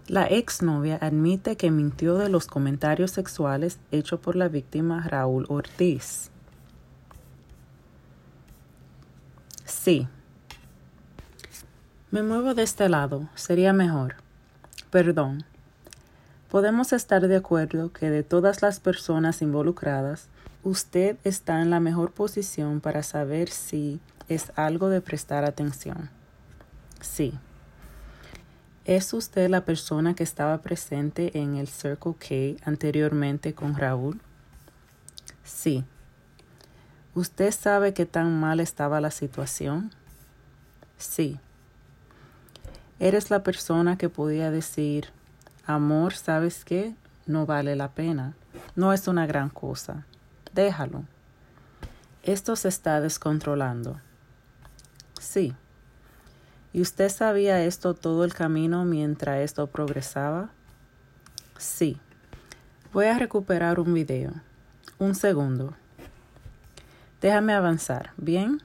La exnovia admite que mintió de los comentarios sexuales hechos por la víctima Raúl Ortiz. Sí. Me muevo de este lado, sería mejor. Perdón. Podemos estar de acuerdo que de todas las personas involucradas, usted está en la mejor posición para saber si es algo de prestar atención. Sí. ¿Es usted la persona que estaba presente en el Circle K anteriormente con Raúl? Sí. ¿Usted sabe qué tan mal estaba la situación? Sí. ¿Eres la persona que podía decir, amor, ¿sabes qué? No vale la pena. No es una gran cosa. Déjalo. Esto se está descontrolando. Sí. ¿Y usted sabía esto todo el camino mientras esto progresaba? Sí. Voy a recuperar un video. Un segundo. Déjame avanzar, ¿bien?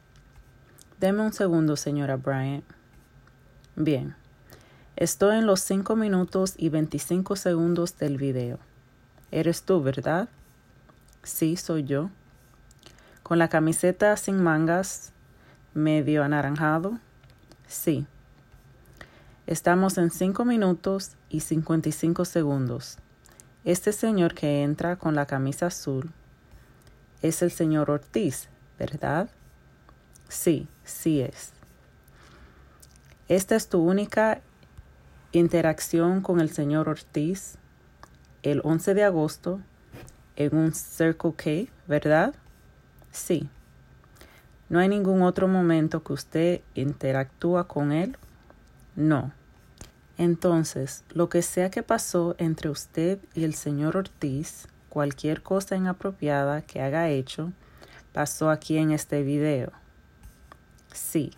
Deme un segundo, señora Bryant. Bien. Estoy en los 5 minutos y 25 segundos del video. ¿Eres tú, verdad? Sí, soy yo. ¿Con la camiseta sin mangas, medio anaranjado? Sí. Estamos en 5 minutos y 55 segundos. Este señor que entra con la camisa azul es el señor Ortiz, ¿verdad? Sí, sí es. Esta es tu única interacción con el señor Ortiz el 11 de agosto en un Circle K, ¿verdad? Sí. ¿No hay ningún otro momento que usted interactúa con él? No. Entonces, lo que sea que pasó entre usted y el señor Ortiz, cualquier cosa inapropiada que haya hecho, pasó aquí en este video. Sí.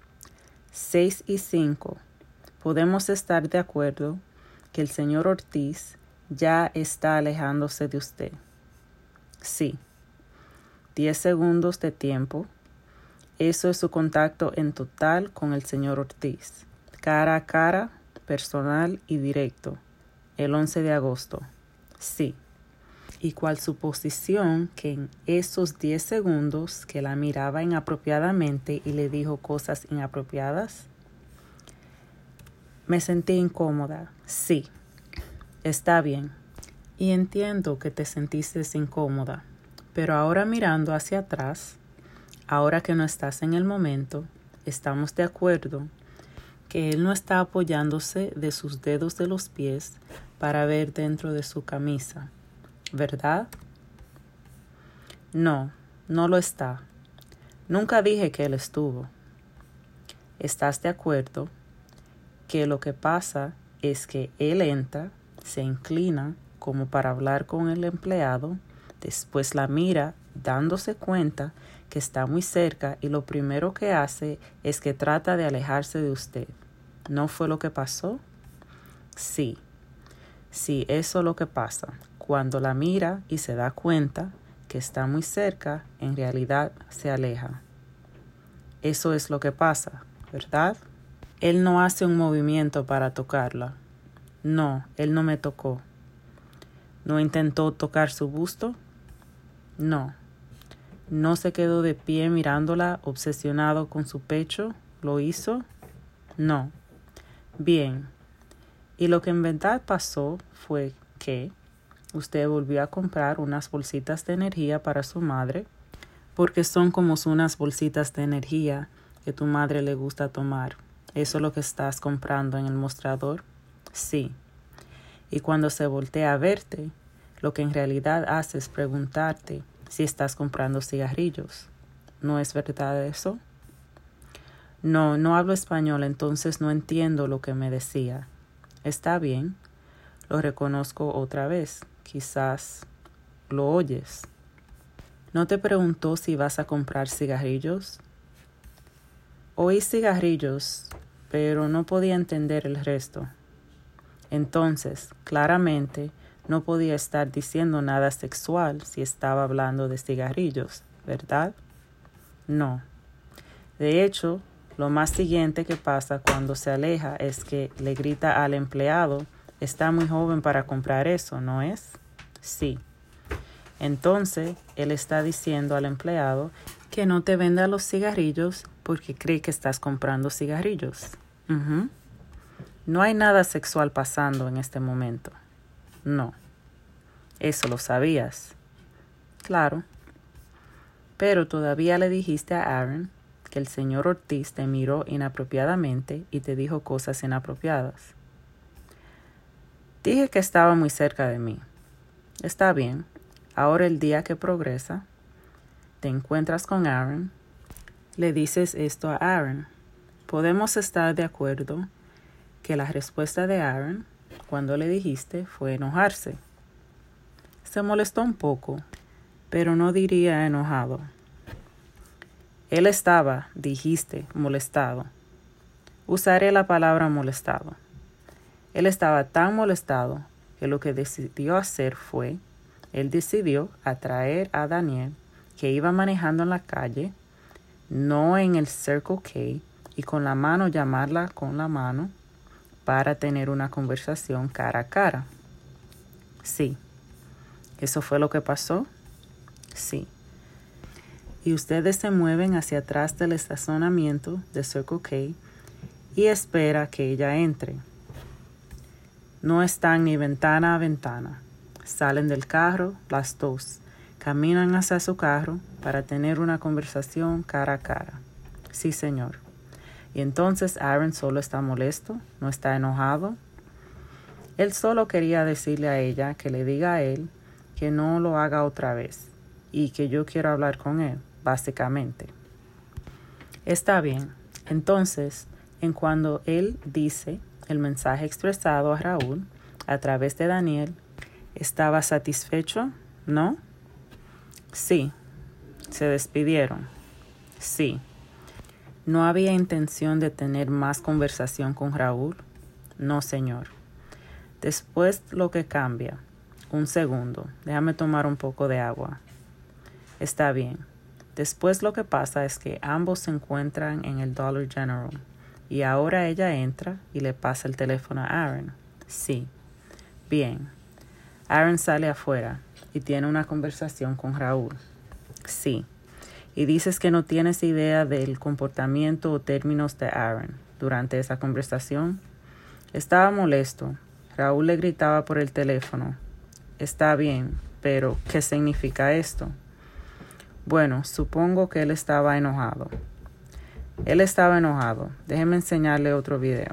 6 y 5. Podemos estar de acuerdo que el señor Ortiz ya está alejándose de usted. Sí. 10 segundos de tiempo. Eso es su contacto en total con el señor Ortiz. Cara a cara, personal y directo. El 11 de agosto. Sí. ¿Y cuál su posición que en esos 10 segundos que la miraba inapropiadamente y le dijo cosas inapropiadas? Me sentí incómoda. Sí. Está bien. Y entiendo que te sentiste incómoda. Pero ahora mirando hacia atrás, ahora que no estás en el momento, estamos de acuerdo que él no está apoyándose de sus dedos de los pies para ver dentro de su camisa, ¿verdad? No, no lo está. Nunca dije que él estuvo. ¿Estás de acuerdo que lo que pasa es que él entra, se inclina como para hablar con el empleado, después la mira dándose cuenta que está muy cerca y lo primero que hace es que trata de alejarse de usted? ¿No fue lo que pasó? Sí. Sí, eso es lo que pasa. Cuando la mira y se da cuenta que está muy cerca, en realidad se aleja. Eso es lo que pasa, ¿verdad? Él no hace un movimiento para tocarla. No, él no me tocó. ¿No intentó tocar su busto? No. ¿No se quedó de pie mirándola, obsesionado con su pecho? ¿Lo hizo? No. Bien. Y lo que en verdad pasó fue que usted volvió a comprar unas bolsitas de energía para su madre, porque son como unas bolsitas de energía que tu madre le gusta tomar. ¿Eso es lo que estás comprando en el mostrador? Sí. Y cuando se voltea a verte, lo que en realidad hace es preguntarte si estás comprando cigarrillos. ¿No es verdad eso? No, no hablo español, entonces no entiendo lo que me decía. Está bien, lo reconozco otra vez. Quizás lo oyes. ¿No te preguntó si vas a comprar cigarrillos? Oí cigarrillos, pero no podía entender el resto. Entonces, claramente, no podía estar diciendo nada sexual si estaba hablando de cigarrillos, ¿verdad? No. De hecho, Lo más siguiente que pasa cuando se aleja es que le grita al empleado, está muy joven para comprar eso, ¿no es? Sí. Entonces, él está diciendo al empleado que no te venda los cigarrillos porque cree que estás comprando cigarrillos. No hay nada sexual pasando en este momento. No. Eso lo sabías. Claro. Pero todavía le dijiste a Aaron que el señor Ortiz te miró inapropiadamente y te dijo cosas inapropiadas. Dije que estaba muy cerca de mí. Está bien. Ahora el día que progresa, te encuentras con Aaron, le dices esto a Aaron. Podemos estar de acuerdo que la respuesta de Aaron, cuando le dijiste, fue enojarse. Se molestó un poco, pero no diría enojado. Él estaba, dijiste, molestado. Usaré la palabra molestado. Él estaba tan molestado que lo que decidió hacer fue, él decidió atraer a Daniel, que iba manejando en la calle, no en el Circle K, y con la mano llamarla con la mano para tener una conversación cara a cara. Sí. ¿Eso fue lo que pasó? Sí. Y ustedes se mueven hacia atrás del estacionamiento de Circle K y espera que ella entre. No están ni ventana a ventana. Salen del carro las dos. Caminan hacia su carro para tener una conversación cara a cara. Sí, señor. Y entonces Aaron solo está molesto, no está enojado. Él solo quería decirle a ella que le diga a él que no lo haga otra vez y que yo quiero hablar con él, básicamente. Está bien. Entonces, en cuando él dice el mensaje expresado a Raúl a través de Daniel, ¿estaba satisfecho? ¿No? Sí. ¿Se despidieron? Sí. ¿No había intención de tener más conversación con Raúl? No, señor. Después lo que cambia. Un segundo. Déjame tomar un poco de agua. Está bien. Después lo que pasa es que ambos se encuentran en el Dollar General. Y ahora ella entra y le pasa el teléfono a Aaron. Sí. Bien. Aaron sale afuera y tiene una conversación con Raúl. Sí. Y dices que no tienes idea del comportamiento o términos de Aaron durante esa conversación. Estaba molesto. Raúl le gritaba por el teléfono. Está bien, pero ¿qué significa esto? Bueno, supongo que él estaba enojado. Él estaba enojado. Déjeme enseñarle otro video.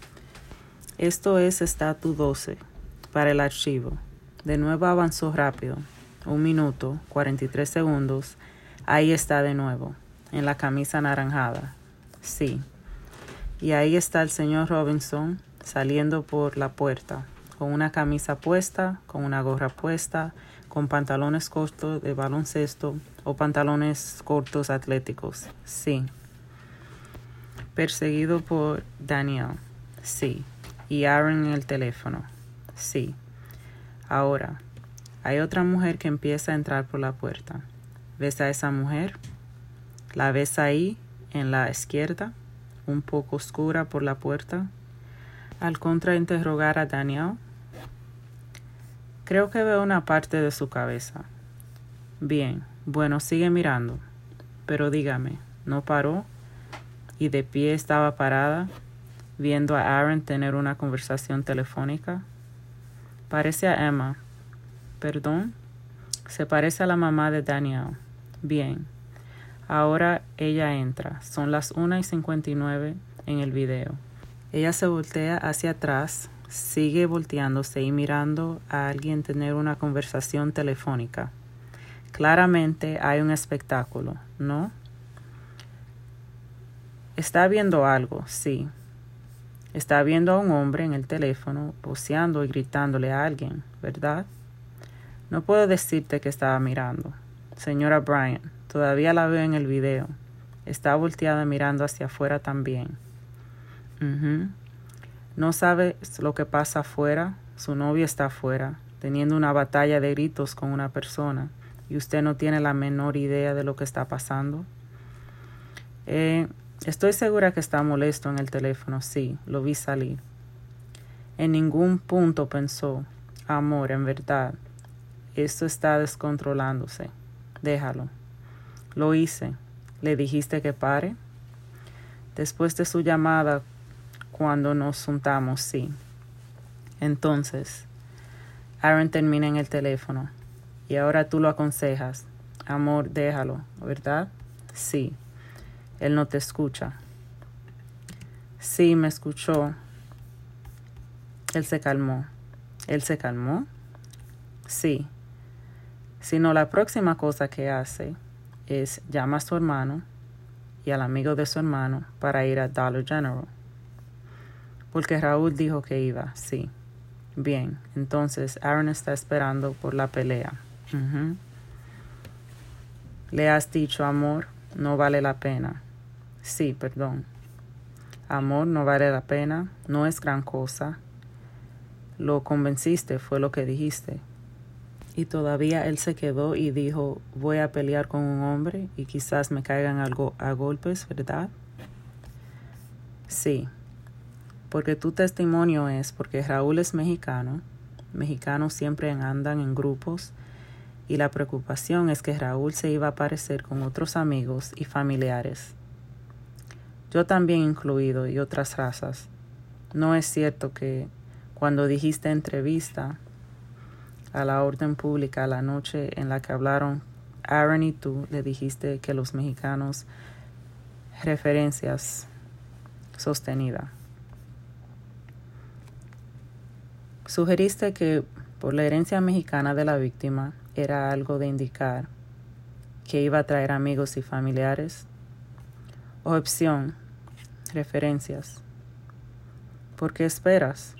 Esto es estatus 12 para el archivo. De nuevo avanzó rápido. 1 minuto, 43 segundos. Ahí está de nuevo, en la camisa anaranjada. Sí. Y ahí está el señor Robinson saliendo por la puerta, con una camisa puesta, con una gorra puesta, con pantalones cortos de baloncesto o pantalones cortos atléticos. Sí. Perseguido por Daniel. Sí. Y Aaron en el teléfono. Sí. Ahora, hay otra mujer que empieza a entrar por la puerta. ¿Ves a esa mujer? ¿La ves ahí, en la izquierda, un poco oscura por la puerta? Al contrainterrogar a Daniel, creo que veo una parte de su cabeza. Bien, bueno, sigue mirando. Pero dígame, ¿no paró? Y de pie estaba parada, viendo a Aaron tener una conversación telefónica. Parece a Emma. ¿Perdón? Se parece a la mamá de Daniel. Bien. Ahora ella entra. Son las 1:59 en el video. Ella se voltea hacia atrás, sigue volteándose y mirando a alguien tener una conversación telefónica. Claramente hay un espectáculo, ¿no? Está viendo algo, sí. Está viendo a un hombre en el teléfono, voceando y gritándole a alguien, ¿verdad? No puedo decirte que estaba mirando. Señora Bryant, todavía la veo en el video. Está volteada mirando hacia afuera también. ¿No sabe lo que pasa afuera? Su novio está afuera, teniendo una batalla de gritos con una persona, y usted no tiene la menor idea de lo que está pasando. Estoy segura que está molesto en el teléfono. Sí, lo vi salir. En ningún punto pensó, amor, en verdad, esto está descontrolándose. Déjalo. Lo hice. ¿Le dijiste que pare? Después de su llamada, cuando nos juntamos, sí. Entonces, Aaron termina en el teléfono. Y ahora tú lo aconsejas. Amor, déjalo, ¿verdad? Sí. Él no te escucha. Sí, me escuchó. Él se calmó. ¿Él se calmó? Sí. Sino la próxima cosa que hace es llama a su hermano y al amigo de su hermano para ir a Dollar General. Porque Raúl dijo que iba, sí. Bien, entonces Aaron está esperando por la pelea. Le has dicho, amor, no vale la pena. Sí, perdón. Amor, no vale la pena, no es gran cosa. Lo convenciste, fue lo que dijiste. Y todavía él se quedó y dijo, voy a pelear con un hombre y quizás me caigan algo a golpes, ¿verdad? Sí, porque tu testimonio es porque Raúl es mexicano. Mexicanos siempre andan en grupos y la preocupación es que Raúl se iba a aparecer con otros amigos y familiares. Yo también incluido y otras razas. No es cierto que cuando dijiste entrevista a la orden pública la noche en la que hablaron Aaron y tú, le dijiste que los mexicanos referencias sostenida. Sugeriste que por la herencia mexicana de la víctima era algo de indicar que iba a traer amigos y familiares. Opción, referencias. ¿Por qué esperas?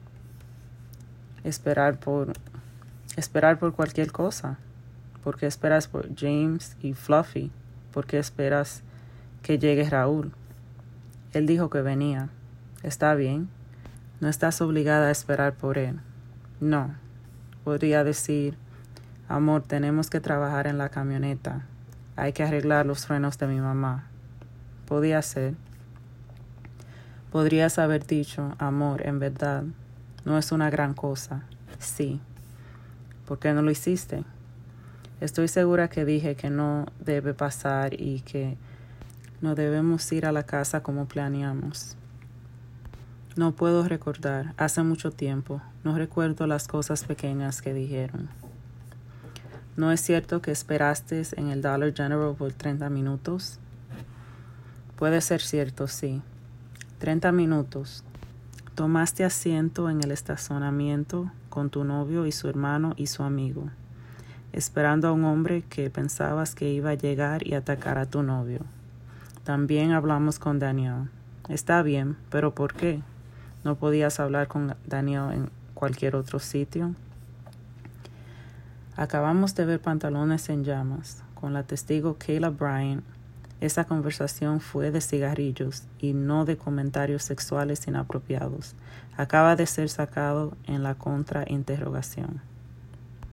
Esperar por cualquier cosa. ¿Por qué esperas por James y Fluffy? ¿Por qué esperas que llegue Raúl? Él dijo que venía. Está bien. No estás obligada a esperar por él. No. Podría decir, amor, tenemos que trabajar en la camioneta. Hay que arreglar los frenos de mi mamá. Podía ser. Podrías haber dicho, amor, en verdad, no es una gran cosa. Sí. ¿Por qué no lo hiciste? Estoy segura que dije que no debe pasar y que no debemos ir a la casa como planeamos. No puedo recordar, hace mucho tiempo, no recuerdo las cosas pequeñas que dijeron. ¿No es cierto que esperaste en el Dollar General por 30 minutos? Puede ser cierto, sí. 30 minutos. Tomaste asiento en el estacionamiento con tu novio y su hermano y su amigo, esperando a un hombre que pensabas que iba a llegar y atacar a tu novio. También hablamos con Daniel. Está bien, pero ¿por qué? ¿No podías hablar con Daniel en cualquier otro sitio? Acabamos de ver Pantalones en Llamas con la testigo Kayla Bryant. Esa conversación fue de cigarrillos y no de comentarios sexuales inapropiados. Acaba de ser sacado en la contrainterrogación.